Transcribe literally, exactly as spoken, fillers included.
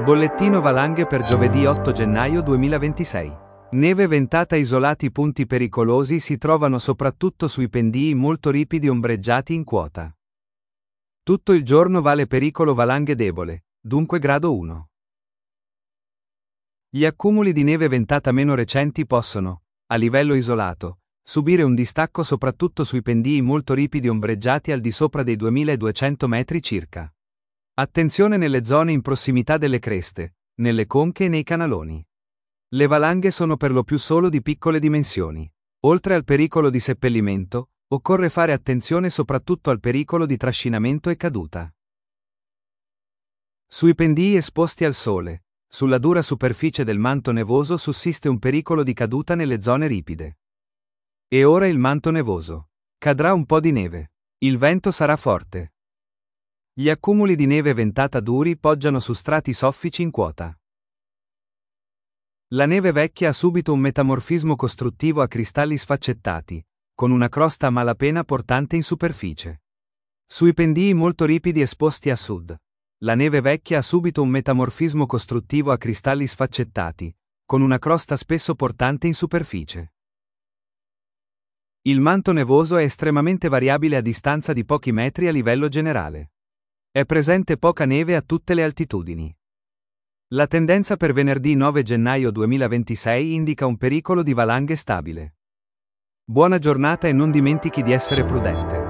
Bollettino valanghe per giovedì otto gennaio duemilaventisei. Neve ventata. Isolati punti pericolosi si trovano soprattutto sui pendii molto ripidi ombreggiati in quota. Tutto il giorno vale pericolo valanghe debole, dunque grado uno. Gli accumuli di neve ventata meno recenti possono, a livello isolato, subire un distacco soprattutto sui pendii molto ripidi ombreggiati al di sopra dei duemiladuecento metri circa. Attenzione nelle zone in prossimità delle creste, nelle conche e nei canaloni. Le valanghe sono per lo più solo di piccole dimensioni. Oltre al pericolo di seppellimento, occorre fare attenzione soprattutto al pericolo di trascinamento e caduta. Sui pendii esposti al sole, sulla dura superficie del manto nevoso sussiste un pericolo di caduta nelle zone ripide. E ora il manto nevoso. Cadrà un po' di neve. Il vento sarà forte. Gli accumuli di neve ventata duri poggiano su strati soffici in quota. La neve vecchia ha subito un metamorfismo costruttivo a cristalli sfaccettati, con una crosta a malapena portante in superficie. Sui pendii molto ripidi esposti a sud, la neve vecchia ha subito un metamorfismo costruttivo a cristalli sfaccettati, con una crosta spesso portante in superficie. Il manto nevoso è estremamente variabile a distanza di pochi metri a livello generale. È presente poca neve a tutte le altitudini. La tendenza per venerdì nove gennaio duemilaventisei indica un pericolo di valanghe stabile. Buona giornata e non dimentichi di essere prudente.